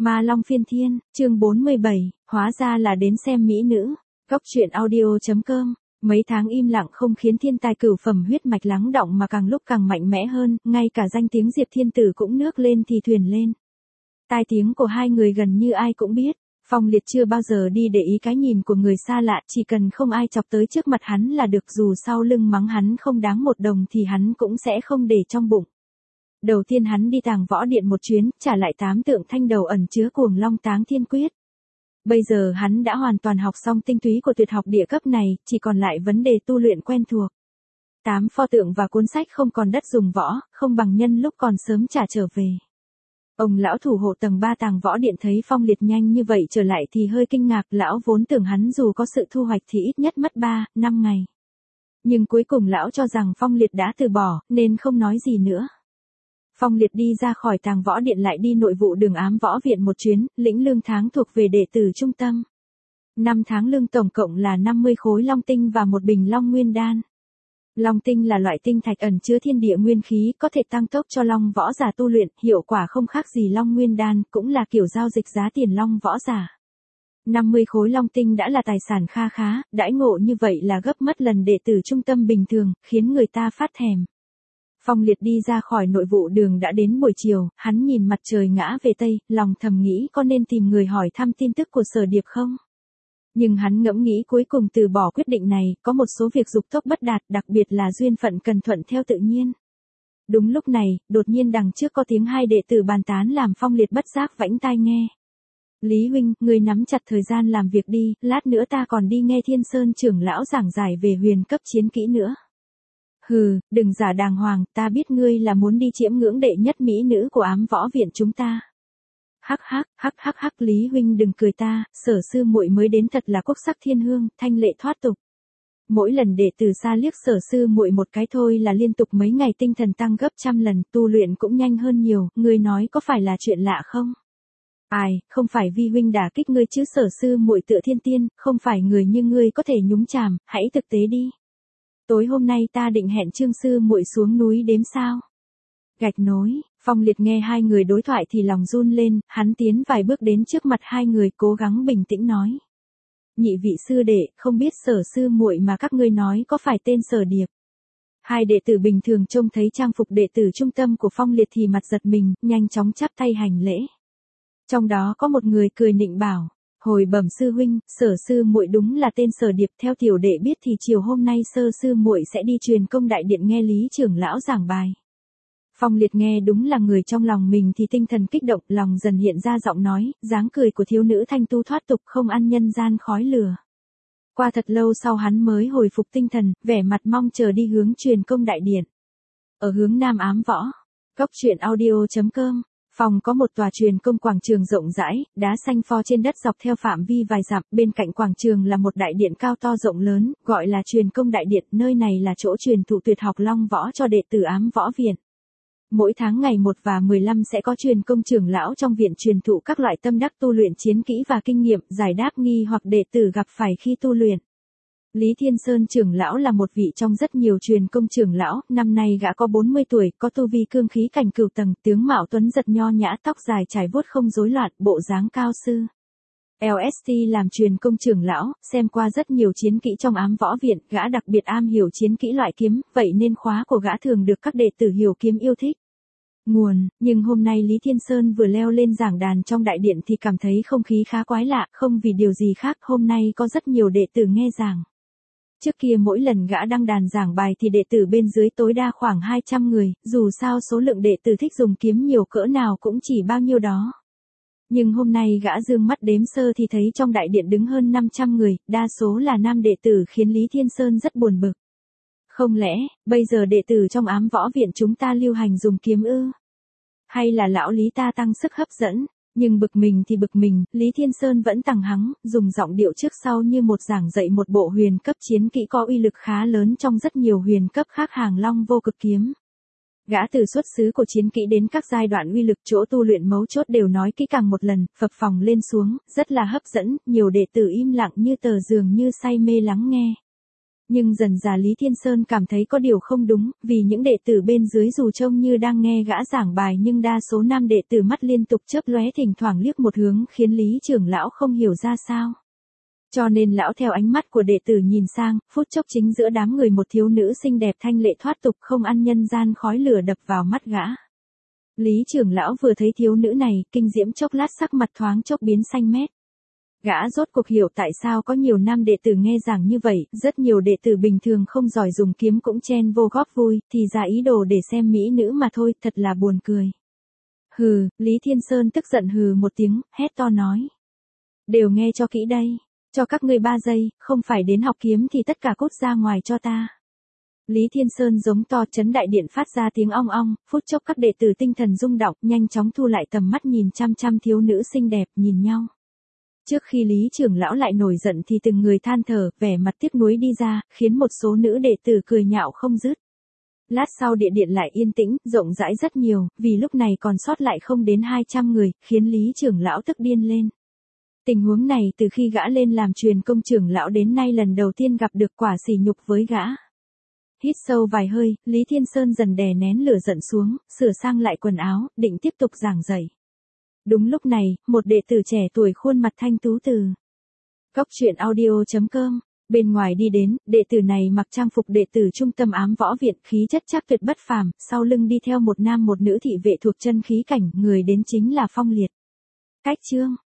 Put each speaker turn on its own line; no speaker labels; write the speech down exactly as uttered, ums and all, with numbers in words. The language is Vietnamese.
Ma Long Phiên Thiên, chương bốn mươi bảy, hóa ra là đến xem mỹ nữ. Góc truyện audio chấm com. Mấy tháng im lặng không khiến thiên tài cửu phẩm huyết mạch lắng đọng mà càng lúc càng mạnh mẽ hơn, ngay cả danh tiếng Diệp Thiên Tử cũng nước lên thì thuyền lên. Tai tiếng của hai người gần như ai cũng biết. Phong Liệt chưa bao giờ đi để ý cái nhìn của người xa lạ, chỉ cần không ai chọc tới trước mặt hắn là được, dù sau lưng mắng hắn không đáng một đồng thì hắn cũng sẽ không để trong bụng. Đầu tiên hắn đi Tàng Võ Điện một chuyến, trả lại tám tượng thanh đầu ẩn chứa Cuồng Long Táng Thiên Quyết. Bây giờ hắn đã hoàn toàn học xong tinh túy của tuyệt học địa cấp này, chỉ còn lại vấn đề tu luyện quen thuộc. Tám pho tượng và cuốn sách không còn đất dùng võ, không bằng nhân lúc còn sớm trả trở về. Ông lão thủ hộ tầng ba Tàng Võ Điện thấy Phong Liệt nhanh như vậy trở lại thì hơi kinh ngạc, lão vốn tưởng hắn dù có sự thu hoạch thì ít nhất mất ba, năm ngày. Nhưng cuối cùng lão cho rằng Phong Liệt đã từ bỏ, nên không nói gì nữa. Phong Liệt đi ra khỏi Tàng Võ Điện lại đi nội vụ đường Ám Võ Viện một chuyến, lĩnh lương tháng thuộc về đệ tử trung tâm. Năm tháng lương tổng cộng là năm mươi khối long tinh và một bình long nguyên đan. Long tinh là loại tinh thạch ẩn chứa thiên địa nguyên khí, có thể tăng tốc cho long võ giả tu luyện, hiệu quả không khác gì long nguyên đan, cũng là kiểu giao dịch giá tiền long võ giả. năm mươi khối long tinh đã là tài sản kha khá, đãi ngộ như vậy là gấp mất lần đệ tử trung tâm bình thường, khiến người ta phát thèm. Phong Liệt đi ra khỏi nội vụ đường đã đến buổi chiều, hắn nhìn mặt trời ngã về Tây, lòng thầm nghĩ có nên tìm người hỏi thăm tin tức của Sở Điệp không? Nhưng hắn ngẫm nghĩ cuối cùng từ bỏ quyết định này, có một số việc dục tốc bất đạt, đặc biệt là duyên phận cần thuận theo tự nhiên. Đúng lúc này, đột nhiên đằng trước có tiếng hai đệ tử bàn tán làm Phong Liệt bất giác vãnh tai nghe. Lý huynh, ngươi nắm chặt thời gian làm việc đi, lát nữa ta còn đi nghe Thiên Sơn trưởng lão giảng giải về huyền cấp chiến kỹ nữa. Hừ, đừng giả đàng hoàng, ta biết ngươi là muốn đi chiếm ngưỡng đệ nhất mỹ nữ của Ám Võ Viện chúng ta. Hắc hắc, hắc hắc hắc, Lý huynh đừng cười ta, Sở sư muội mới đến thật là quốc sắc thiên hương, thanh lệ thoát tục. Mỗi lần đệ tử xa liếc Sở sư muội một cái thôi là liên tục mấy ngày tinh thần tăng gấp trăm lần, tu luyện cũng nhanh hơn nhiều, ngươi nói có phải là chuyện lạ không? Ai, không phải vi huynh đả kích ngươi chứ, Sở sư muội tựa thiên tiên, không phải người như ngươi có thể nhúng chàm, hãy thực tế đi. Tối hôm nay ta định hẹn Trương sư muội xuống núi đếm sao. Gạch nối, Phong Liệt nghe hai người đối thoại thì lòng run lên, hắn tiến vài bước đến trước mặt hai người cố gắng bình tĩnh nói. Nhị vị sư đệ, không biết Sở sư muội mà các ngươi nói có phải tên Sở Điệp. Hai đệ tử bình thường trông thấy trang phục đệ tử trung tâm của Phong Liệt thì mặt giật mình, nhanh chóng chắp tay hành lễ. Trong đó có một người cười nịnh bảo. Hồi bẩm sư huynh, Sở sư muội đúng là tên Sở Điệp, theo tiểu đệ biết thì chiều hôm nay Sơ sư muội sẽ đi truyền công đại điện nghe Lý trưởng lão giảng bài. Phong Liệt nghe đúng là người trong lòng mình thì tinh thần kích động, lòng dần hiện ra giọng nói, dáng cười của thiếu nữ thanh tu thoát tục, không ăn nhân gian khói lửa. Qua thật lâu sau hắn mới hồi phục tinh thần, vẻ mặt mong chờ đi hướng truyền công đại điện. Ở hướng Nam Ám Võ, góc truyện audio chấm com. Phòng có một tòa truyền công quảng trường rộng rãi, đá xanh pho trên đất dọc theo phạm vi vài dặm, bên cạnh quảng trường là một đại điện cao to rộng lớn, gọi là truyền công đại điện, nơi này là chỗ truyền thụ tuyệt học long võ cho đệ tử Ám Võ Viện. Mỗi tháng ngày một và mười lăm sẽ có truyền công trưởng lão trong viện truyền thụ các loại tâm đắc tu luyện chiến kỹ và kinh nghiệm, giải đáp nghi hoặc đệ tử gặp phải khi tu luyện. Lý Thiên Sơn trưởng lão là một vị trong rất nhiều truyền công trưởng lão, năm nay gã có bốn mươi tuổi, có tu vi cương khí cảnh cửu tầng, tướng mạo tuấn giật nho nhã, tóc dài trải vuốt không rối loạn, bộ dáng cao sư. lờ ét tê làm truyền công trưởng lão, xem qua rất nhiều chiến kỹ trong Ám Võ Viện, gã đặc biệt am hiểu chiến kỹ loại kiếm, vậy nên khóa của gã thường được các đệ tử hiểu kiếm yêu thích. Nguồn, nhưng hôm nay Lý Thiên Sơn vừa leo lên giảng đàn trong đại điện thì cảm thấy không khí khá quái lạ, không vì điều gì khác, hôm nay có rất nhiều đệ tử nghe giảng. Trước kia mỗi lần gã đăng đàn giảng bài thì đệ tử bên dưới tối đa khoảng hai trăm người, dù sao số lượng đệ tử thích dùng kiếm nhiều cỡ nào cũng chỉ bao nhiêu đó. Nhưng hôm nay gã dương mắt đếm sơ thì thấy trong đại điện đứng hơn năm trăm người, đa số là nam đệ tử khiến Lý Thiên Sơn rất buồn bực. Không lẽ, bây giờ đệ tử trong Ám Võ Viện chúng ta lưu hành dùng kiếm ư? Hay là lão Lý ta tăng sức hấp dẫn? Nhưng bực mình thì bực mình, Lý Thiên Sơn vẫn tằng hắng, dùng giọng điệu trước sau như một giảng dạy một bộ huyền cấp chiến kỹ có uy lực khá lớn trong rất nhiều huyền cấp khác hàng long vô cực kiếm. Gã từ xuất xứ của chiến kỹ đến các giai đoạn uy lực chỗ tu luyện mấu chốt đều nói kỹ càng một lần, phập phồng lên xuống, rất là hấp dẫn, nhiều đệ tử im lặng như tờ dường như say mê lắng nghe. Nhưng dần dà Lý Thiên Sơn cảm thấy có điều không đúng, vì những đệ tử bên dưới dù trông như đang nghe gã giảng bài nhưng đa số nam đệ tử mắt liên tục chớp lóe thỉnh thoảng liếc một hướng khiến Lý trưởng lão không hiểu ra sao. Cho nên lão theo ánh mắt của đệ tử nhìn sang, phút chốc chính giữa đám người một thiếu nữ xinh đẹp thanh lệ thoát tục không ăn nhân gian khói lửa đập vào mắt gã. Lý trưởng lão vừa thấy thiếu nữ này, kinh diễm chốc lát sắc mặt thoáng chốc biến xanh mét. Gã rốt cuộc hiểu tại sao có nhiều nam đệ tử nghe giảng như vậy, rất nhiều đệ tử bình thường không giỏi dùng kiếm cũng chen vô góp vui, thì ra ý đồ để xem mỹ nữ mà thôi, thật là buồn cười. Hừ, Lý Thiên Sơn tức giận hừ một tiếng, hét to nói. Đều nghe cho kỹ đây, cho các ngươi ba giây, không phải đến học kiếm thì tất cả cút ra ngoài cho ta. Lý Thiên Sơn giống to chấn đại điện phát ra tiếng ong ong, phút chốc các đệ tử tinh thần rung động, nhanh chóng thu lại tầm mắt nhìn chăm chăm thiếu nữ xinh đẹp nhìn nhau. Trước khi Lý trưởng lão lại nổi giận thì từng người than thở, vẻ mặt tiếc nuối đi ra, khiến một số nữ đệ tử cười nhạo không dứt. Lát sau địa điện lại yên tĩnh, rộng rãi rất nhiều, vì lúc này còn sót lại không đến hai trăm người, khiến Lý trưởng lão tức điên lên. Tình huống này từ khi gã lên làm truyền công trưởng lão đến nay lần đầu tiên gặp được, quả sỉ nhục với gã. Hít sâu vài hơi, Lý Thiên Sơn dần đè nén lửa giận xuống, sửa sang lại quần áo, định tiếp tục giảng dạy. Đúng lúc này, một đệ tử trẻ tuổi khuôn mặt thanh tú từ Cốc truyện audio chấm com bên ngoài đi đến, đệ tử này mặc trang phục đệ tử trung tâm ám võ viện, khí chất chắc tuyệt bất phàm, sau lưng đi theo một nam một nữ thị vệ thuộc chân khí cảnh, người đến chính là Phong Liệt. Cách chương